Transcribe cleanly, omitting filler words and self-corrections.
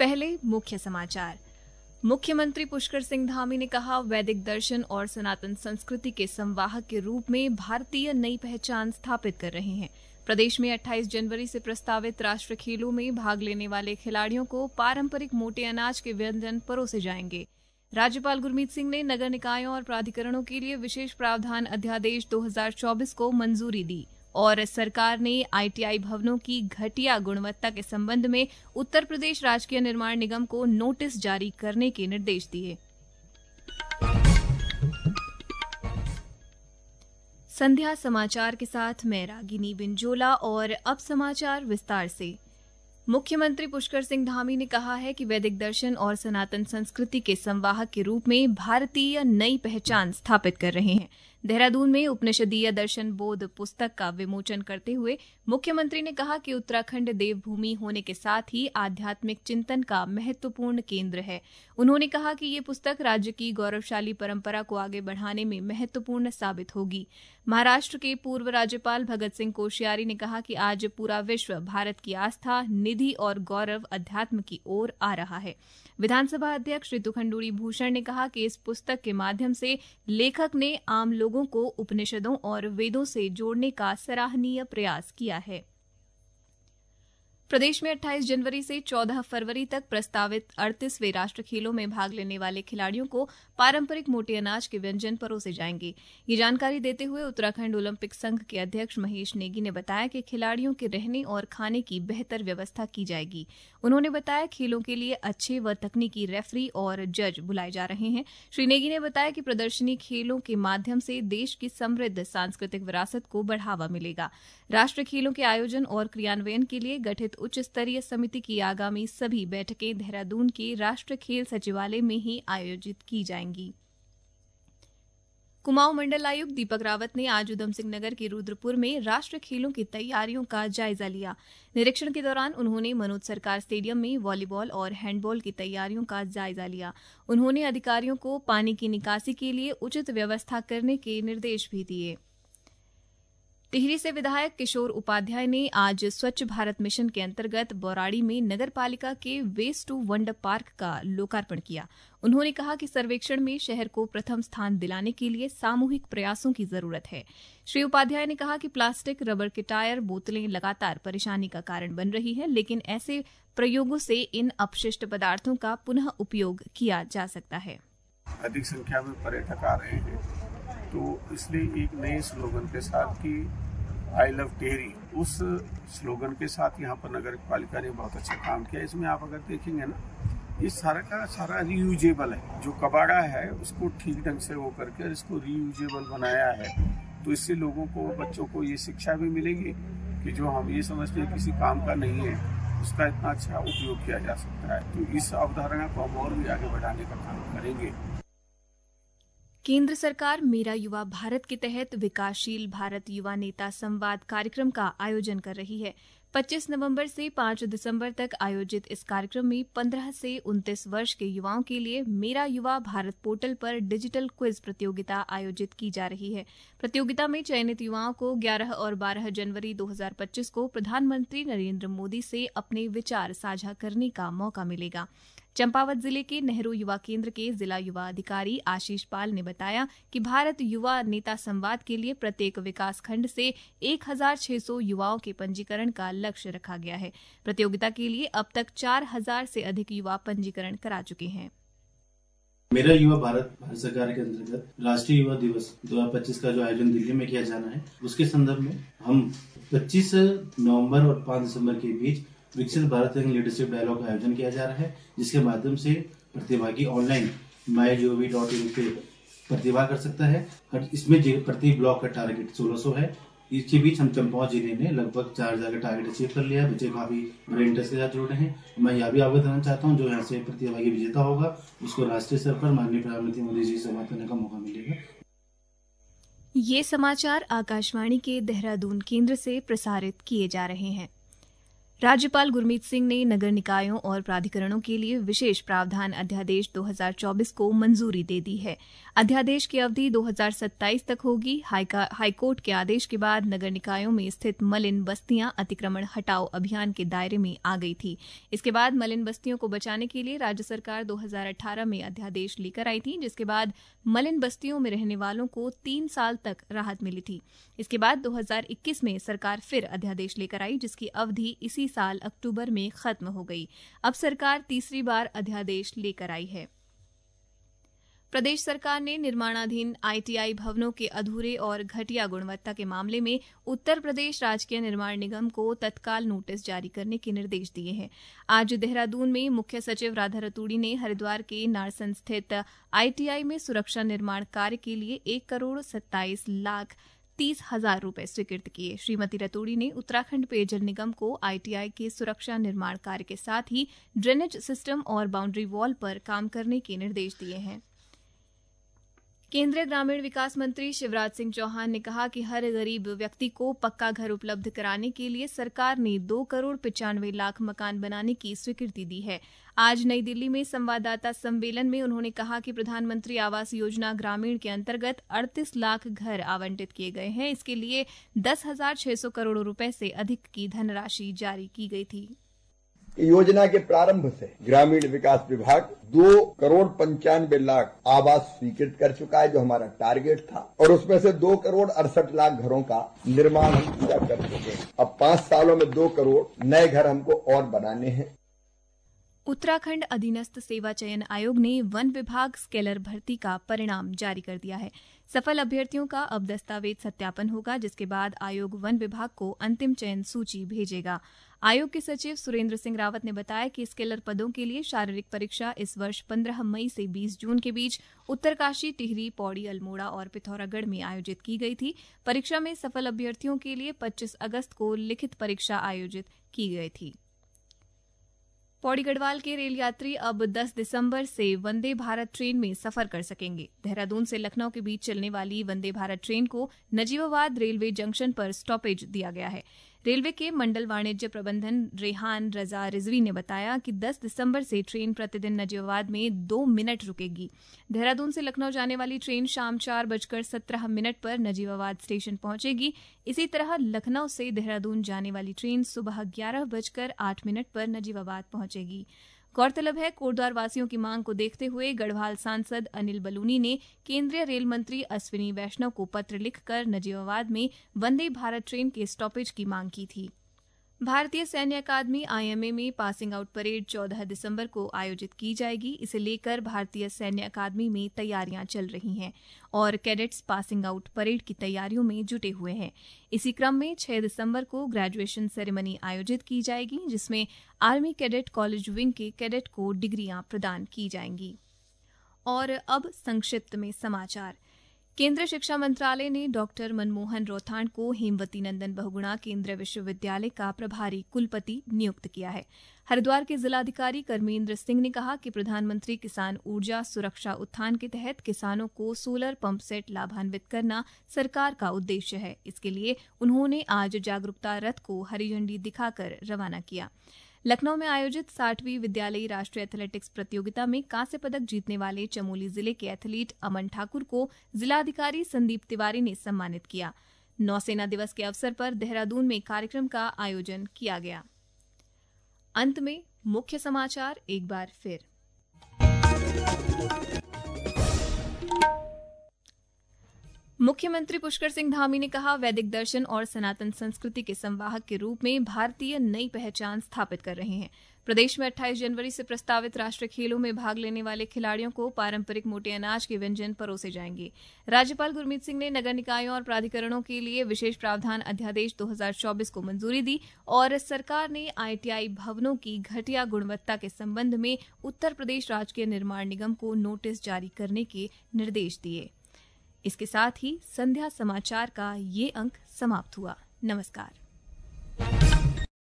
पहले मुख्य समाचार। मुख्यमंत्री पुष्कर सिंह धामी ने कहा, वैदिक दर्शन और सनातन संस्कृति के संवाहक के रूप में भारतीय नई पहचान स्थापित कर रहे हैं। प्रदेश में 28 जनवरी से प्रस्तावित राष्ट्रीय खेलों में भाग लेने वाले खिलाड़ियों को पारंपरिक मोटे अनाज के व्यंजन परोसे जाएंगे। राज्यपाल गुरमीत सिंह ने नगर निकायों और प्राधिकरणों के लिए विशेष प्रावधान अध्यादेश 2024 को मंजूरी दी और सरकार ने आईटीआई भवनों की घटिया गुणवत्ता के संबंध में उत्तर प्रदेश राजकीय निर्माण निगम को नोटिस जारी करने के निर्देश दिए। संध्या समाचार के साथ मैं रागिनी बिंजोला और अब समाचार विस्तार से। मुख्यमंत्री पुष्कर सिंह धामी ने कहा है कि वैदिक दर्शन और सनातन संस्कृति के संवाहक के रूप में भारतीय नई पहचान स्थापित कर रहे हैं। देहरादून में उपनिषदीय दर्शन बोध पुस्तक का विमोचन करते हुए मुख्यमंत्री ने कहा कि उत्तराखंड देवभूमि होने के साथ ही आध्यात्मिक चिंतन का महत्वपूर्ण केंद्र है। उन्होंने कहा कि ये पुस्तक राज्य की गौरवशाली परंपरा को आगे बढ़ाने में महत्वपूर्ण साबित होगी। महाराष्ट्र के पूर्व राज्यपाल भगत सिंह कोश्यारी ने कहा कि आज पूरा विश्व भारत की आस्था, निधि और गौरव अध्यात्म की ओर आ रहा है। विधानसभा अध्यक्ष ऋतु खंडूड़ी भूषण ने कहा कि इस पुस्तक के माध्यम से लेखक ने आम लोगों को उपनिषदों और वेदों से जोड़ने का सराहनीय प्रयास किया है। प्रदेश में 28 जनवरी से 14 फरवरी तक प्रस्तावित 38वें राष्ट्रीय खेलों में भाग लेने वाले खिलाड़ियों को पारंपरिक मोटे अनाज के व्यंजन परोसे जाएंगे। ये जानकारी देते हुए उत्तराखंड ओलंपिक संघ के अध्यक्ष महेश नेगी ने बताया कि खिलाड़ियों के रहने और खाने की बेहतर व्यवस्था की जाएगी। उन्होंने बताया खेलों के लिए अच्छे व तकनीकी रेफरी और जज बुलाए जा रहे हैं। श्री नेगी ने बताया कि प्रदर्शनी खेलों के माध्यम से देश की समृद्ध सांस्कृतिक विरासत को बढ़ावा मिलेगा। राष्ट्रीय खेलों के आयोजन और क्रियान्वयन के लिए गठित उच्च स्तरीय समिति की आगामी सभी बैठकें देहरादून के राष्ट्रीय खेल सचिवालय में ही आयोजित की जाएंगी। कुमाऊं मंडल आयुक्त दीपक रावत ने आज उधम सिंह नगर के रुद्रपुर में राष्ट्रीय खेलों की तैयारियों का जायजा लिया। निरीक्षण के दौरान उन्होंने मनोज सरकार स्टेडियम में वॉलीबॉल और हैंडबॉल की तैयारियों का जायजा लिया। उन्होंने अधिकारियों को पानी की निकासी के लिए उचित व्यवस्था करने के निर्देश भी दिए। टिहरी से विधायक किशोर उपाध्याय ने आज स्वच्छ भारत मिशन के अंतर्गत बौराड़ी में नगरपालिका के वेस्ट टू वंडर पार्क का लोकार्पण किया। उन्होंने कहा कि सर्वेक्षण में शहर को प्रथम स्थान दिलाने के लिए सामूहिक प्रयासों की जरूरत है। श्री उपाध्याय ने कहा कि प्लास्टिक, रबर के टायर, बोतलें लगातार परेशानी का कारण बन रही है, लेकिन ऐसे प्रयोगों से इन अपशिष्ट पदार्थों का पुनः उपयोग किया जा सकता है। अधिक संख्या में पर्यटक आ रहे हैं, तो इसलिए एक नए स्लोगन के साथ कि आई लव टिहरी, उस स्लोगन के साथ यहाँ पर नगर पालिका ने बहुत अच्छा काम किया। इसमें आप अगर देखेंगे ना, ये सारा का सारा रीयूजेबल है। जो कबाड़ा है उसको ठीक ढंग से वो करके इसको रीयूजेबल बनाया है, तो इससे लोगों को, बच्चों को ये शिक्षा भी मिलेगी कि जो हम ये समझते हैं किसी काम का नहीं है, उसका इतना अच्छा उपयोग किया जा सकता है। तो इस अवधारणा को हम और भी आगे बढ़ाने का काम करेंगे। केंद्र सरकार मेरा युवा भारत के तहत विकासशील भारत युवा नेता संवाद कार्यक्रम का आयोजन कर रही है। 25 नवंबर से 5 दिसंबर तक आयोजित इस कार्यक्रम में 15 से 29 वर्ष के युवाओं के लिए मेरा युवा भारत पोर्टल पर डिजिटल क्विज प्रतियोगिता आयोजित की जा रही है। प्रतियोगिता में चयनित युवाओं को 11 और 12 जनवरी 2025 को प्रधानमंत्री नरेंद्र मोदी से अपने विचार साझा करने का मौका मिलेगा। चंपावत जिले के नेहरू युवा केंद्र के जिला युवा अधिकारी आशीष पाल ने बताया कि भारत युवा नेता संवाद के लिए प्रत्येक विकास खंड से 1600 युवाओं के पंजीकरण का लक्ष्य रखा गया है। प्रतियोगिता के लिए अब तक 4000 से अधिक युवा पंजीकरण करा चुके हैं। मेरा युवा भारत सरकार के अंतर्गत राष्ट्रीय युवा दिवस 2025 का जो आयोजन दिल्ली में किया जाना है, उसके संदर्भ में हम 25 नवंबर और 5 दिसंबर के बीच विकसित भारत यंग लीडरशिप डायलॉग का आयोजन किया जा रहा है, जिसके माध्यम से प्रतिभागी ऑनलाइन mygov.in पे प्रतिभा कर सकता है। इसमें प्रति ब्लॉक का टारगेट 1600 है। इसके बीच हम चंपावत जिले ने लगभग 4000 का टारगेट अचीव कर लिया है। बच्चे काफी बड़े इंटरेस्ट के साथ जुड़े हैं। मैं यह भी अवगत करना चाहता हूँ, जो यहाँ से प्रतिभागी विजेता होगा उसको राष्ट्रीय स्तर पर माननीय प्रधानमंत्री मोदी जी से बात करने का मौका मिलेगा। ये समाचार आकाशवाणी के देहरादून केंद्र से प्रसारित किए जा रहे हैं। राज्यपाल गुरमीत सिंह ने नगर निकायों और प्राधिकरणों के लिए विशेष प्रावधान अध्यादेश 2024 को मंजूरी दे दी है। अध्यादेश की अवधि 2027 तक होगी। हाईकोर्ट के आदेश के बाद नगर निकायों में स्थित मलिन बस्तियां अतिक्रमण हटाओ अभियान के दायरे में आ गई थी। इसके बाद मलिन बस्तियों को बचाने के लिए राज्य सरकार 2018 में अध्यादेश लेकर आई थी, जिसके बाद मलिन बस्तियों में रहने वालों को 3 साल तक राहत मिली थी। इसके बाद 2021 में सरकार फिर अध्यादेश लेकर आई, जिसकी अवधि इसी साल अक्टूबर में खत्म हो गई। अब सरकार तीसरी बार अध्यादेश लेकर आई है। प्रदेश सरकार ने निर्माणाधीन आईटीआई भवनों के अधूरे और घटिया गुणवत्ता के मामले में उत्तर प्रदेश राजकीय निर्माण निगम को तत्काल नोटिस जारी करने के निर्देश दिए हैं। आज देहरादून में मुख्य सचिव राधा रतूड़ी ने हरिद्वार के नारसन स्थित आईटीआई में सुरक्षा निर्माण कार्य के लिए 1,27,30,000 रुपए स्वीकृत किए। श्रीमती रतूड़ी ने उत्तराखंड पेयजल निगम को आईटीआई के सुरक्षा निर्माण कार्य के साथ ही ड्रेनेज सिस्टम और बाउंड्री वॉल पर काम करने के निर्देश दिए हैं। केंद्रीय ग्रामीण विकास मंत्री शिवराज सिंह चौहान ने कहा कि हर गरीब व्यक्ति को पक्का घर उपलब्ध कराने के लिए सरकार ने 2,95,00,000 मकान बनाने की स्वीकृति दी है। आज नई दिल्ली में संवाददाता सम्मेलन में उन्होंने कहा कि प्रधानमंत्री आवास योजना ग्रामीण के अंतर्गत 38 लाख घर आवंटित किए गए हैं। इसके लिए 10,600 करोड़ रुपए से अधिक की धनराशि जारी की गई थी। योजना के प्रारंभ से ग्रामीण विकास विभाग 2,95,00,000 आवास स्वीकृत कर चुका है, जो हमारा टारगेट था, और उसमें से 2,68,00,000 घरों का निर्माण हम पूरा कर चुके हैं। अब 5 सालों में 2 करोड़ नए घर हमको और बनाने हैं। उत्तराखंड अधीनस्थ सेवा चयन आयोग ने वन विभाग स्केलर भर्ती का परिणाम जारी कर दिया है। सफल अभ्यर्थियों का अब दस्तावेज सत्यापन होगा, जिसके बाद आयोग वन विभाग को अंतिम चयन सूची भेजेगा। आयोग के सचिव सुरेंद्र सिंह रावत ने बताया कि स्केलर पदों के लिए शारीरिक परीक्षा इस वर्ष 15 मई से 20 जून के बीच उत्तरकाशी, टिहरी, पौड़ी, अल्मोड़ा और पिथौरागढ़ में आयोजित की गई थी। परीक्षा में सफल अभ्यर्थियों के लिए 25 अगस्त को लिखित परीक्षा आयोजित की गई थी। पौड़ी गढ़वाल के रेल यात्री अब 10 दिसंबर से वंदे भारत ट्रेन में सफर कर सकेंगे। देहरादून से लखनऊ के बीच चलने वाली वंदे भारत ट्रेन को नजीबाबाद रेलवे जंक्शन पर स्टॉपेज दिया गया है। रेलवे के मंडल वाणिज्य प्रबंधन रेहान रजा रिजवी ने बताया कि 10 दिसंबर से ट्रेन प्रतिदिन नजीबाबाद में 2 मिनट रुकेगी। देहरादून से लखनऊ जाने वाली ट्रेन शाम 4:17 पर नजीबाबाद स्टेशन पहुंचेगी। इसी तरह लखनऊ से देहरादून जाने वाली ट्रेन सुबह 11:08 पर नजीबाबाद पहुंचेगी। गौरतलब है, कोटद्वार वासियों की मांग को देखते हुए गढ़वाल सांसद अनिल बलूनी ने केंद्रीय रेल मंत्री अश्विनी वैष्णव को पत्र लिखकर नजीबाबाद में वंदे भारत ट्रेन के स्टॉपेज की मांग की थी। भारतीय सैन्य अकादमी आईएमए में पासिंग आउट परेड 14 दिसंबर को आयोजित की जाएगी। इसे लेकर भारतीय सैन्य अकादमी में तैयारियां चल रही हैं और कैडेट्स पासिंग आउट परेड की तैयारियों में जुटे हुए हैं। इसी क्रम में 6 दिसंबर को ग्रेजुएशन सेरेमनी आयोजित की जाएगी, जिसमें आर्मी कैडेट कॉलेज विंग के कैडेट को डिग्रियां प्रदान की जाएंगी। और अब संक्षिप्त में समाचार। केंद्रीय शिक्षा मंत्रालय ने डॉक्टर मनमोहन रौथाण को हेमवती नंदन बहुगुणा केंद्रीय विश्वविद्यालय का प्रभारी कुलपति नियुक्त किया है। हरिद्वार के जिलाधिकारी कर्मेंद्र सिंह ने कहा कि प्रधानमंत्री किसान ऊर्जा सुरक्षा उत्थान के तहत किसानों को सोलर पंप सेट लाभान्वित करना सरकार का उद्देश्य है। इसके लिए उन्होंने आज जागरूकता रथ को हरी झंडी दिखाकर रवाना किया। लखनऊ में आयोजित 60वीं विद्यालयी राष्ट्रीय एथलेटिक्स प्रतियोगिता में कांस्य पदक जीतने वाले चमोली जिले के एथलीट अमन ठाकुर को जिलाधिकारी संदीप तिवारी ने सम्मानित किया। नौसेना दिवस के अवसर पर देहरादून में कार्यक्रम का आयोजन किया गया। अंत में मुख्य समाचार एक बार फिर। मुख्यमंत्री पुष्कर सिंह धामी ने कहा, वैदिक दर्शन और सनातन संस्कृति के संवाहक के रूप में भारतीय नई पहचान स्थापित कर रहे हैं। प्रदेश में 28 जनवरी से प्रस्तावित राष्ट्रीय खेलों में भाग लेने वाले खिलाड़ियों को पारंपरिक मोटे अनाज के व्यंजन परोसे जाएंगे। राज्यपाल गुरमीत सिंह ने नगर निकायों और प्राधिकरणों के लिए विशेष प्रावधान अध्यादेश 2024 को मंजूरी दी और सरकार ने आईटीआई भवनों की घटिया गुणवत्ता के संबंध में उत्तर प्रदेश राजकीय निर्माण निगम को नोटिस जारी करने के निर्देश दिए। इसके साथ ही संध्या समाचार का ये अंक समाप्त हुआ। नमस्कार।